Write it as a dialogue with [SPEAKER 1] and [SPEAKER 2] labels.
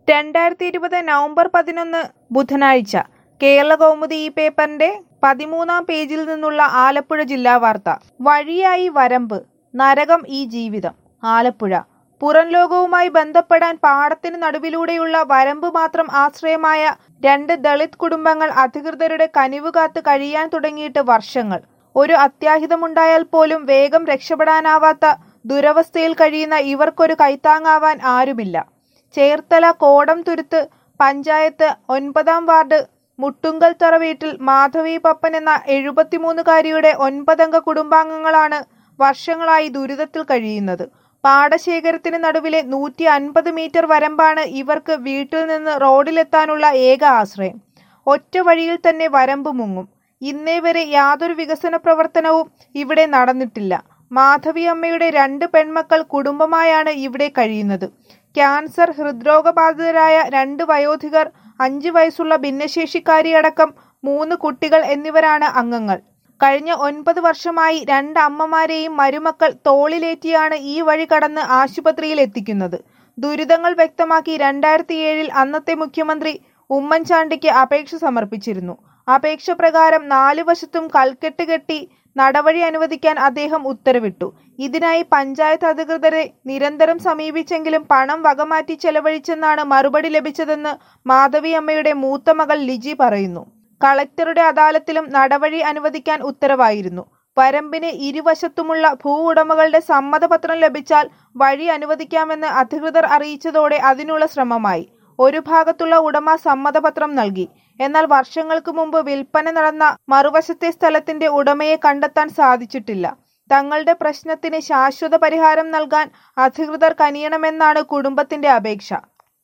[SPEAKER 1] 2020 November 11 ബുധനാഴ്ച കേരളകൗമുദി ഈ പേപ്പറിന്റെ 13-ാം പേജിൽ നിന്നുള്ള ആലപ്പുഴ ജില്ലാ വാർത്ത. വഴിയായി വരമ്പ്, നരകം ഈ ജീവിതം. ആലപ്പുഴ. പുറംലോകവുമായി ബന്ധപ്പെടാൻ പാടത്തിന് നടുവിലൂടെയുള്ള വരമ്പ് മാത്രം ആശ്രയമായ 2 ദളിത് കുടുംബങ്ങൾ അധികൃതരുടെ കനിവ് കാത്ത് കഴിയാൻ തുടങ്ങിയിട്ട് വർഷങ്ങൾ. ഒരു അത്യാഹിതമുണ്ടായാൽ പോലും വേഗം രക്ഷപ്പെടാനാവാത്ത ദുരവസ്ഥയിൽ കഴിയുന്ന ഇവർക്കൊരു കൈത്താങ്ങാവാൻ ആരുമില്ല. ചേർത്തല കോടംതുരുത്ത് പഞ്ചായത്ത് 9-ാം വാർഡ് മുട്ടുങ്കൽത്തറ വീട്ടിൽ മാധവി പപ്പൻ എന്ന 73-കാരിയുടെ 9 അംഗ കുടുംബാംഗങ്ങളാണ് വർഷങ്ങളായി ദുരിതത്തിൽ കഴിയുന്നത്. പാടശേഖരത്തിന് നടുവിലെ 150 മീറ്റർ വരമ്പാണ് ഇവർക്ക് വീട്ടിൽ നിന്ന് റോഡിലെത്താനുള്ള ഏക ആശ്രയം. ഒറ്റ വഴിയിൽ തന്നെ വരമ്പ് മുങ്ങും. ഇന്നേ വരെ യാതൊരു വികസന പ്രവർത്തനവും ഇവിടെ നടന്നിട്ടില്ല. മാധവി അമ്മയുടെ 2 പെൺമക്കൾ കുടുംബമായാണ് ഇവിടെ കഴിയുന്നത്. ക്യാൻസർ, ഹൃദ്രോഗബാധിതരായ 2 വയോധികർ, 5 വയസ്സുള്ള ഭിന്നശേഷിക്കാരിയടക്കം 3 കുട്ടികൾ എന്നിവരാണ് അംഗങ്ങൾ. കഴിഞ്ഞ 9 വർഷമായി 2 അമ്മമാരെയും മരുമക്കൾ തോളിലേറ്റിയാണ് ഈ വഴി കടന്ന് ആശുപത്രിയിൽ എത്തിക്കുന്നത്. ദുരിതങ്ങൾ വ്യക്തമാക്കി 2007-ൽ അന്നത്തെ മുഖ്യമന്ത്രി ഉമ്മൻചാണ്ടിക്ക് അപേക്ഷ സമർപ്പിച്ചിരുന്നു. അപേക്ഷ പ്രകാരം 4 വശത്തും കൽക്കെട്ട് കെട്ടി നടവഴി അനുവദിക്കാൻ അദ്ദേഹം ഉത്തരവിട്ടു. ഇതിനായി പഞ്ചായത്ത് അധികൃതരെ നിരന്തരം സമീപിച്ചെങ്കിലും പണം വകമാറ്റി ചെലവഴിച്ചെന്നാണ് മറുപടി ലഭിച്ചതെന്ന് മാധവി അമ്മയുടെ മൂത്ത മകൾ ലിജി പറയുന്നു. കളക്ടറുടെ അദാലത്തിലും നടവഴി അനുവദിക്കാൻ ഉത്തരവായിരുന്നു. വരമ്പിന് ഇരുവശത്തുമുള്ള ഭൂ ഉടമകളുടെ സമ്മതപത്രം ലഭിച്ചാൽ വഴി അനുവദിക്കാമെന്ന് അധികൃതർ അറിയിച്ചതോടെ അതിനുള്ള ശ്രമമായി. ഒരു ഭാഗത്തുള്ള ഉടമ സമ്മതപത്രം നൽകി. എന്നാൽ വർഷങ്ങൾക്ക് മുമ്പ് വിൽപ്പന നടന്ന മറുവശത്തെ സ്ഥലത്തിന്റെ ഉടമയെ കണ്ടെത്താൻ സാധിച്ചിട്ടില്ല. തങ്ങളുടെ പ്രശ്നത്തിന് ശാശ്വത പരിഹാരം നൽകാൻ അധികൃതർ കനിയണമെന്നാണ് കുടുംബത്തിന്റെ അപേക്ഷ.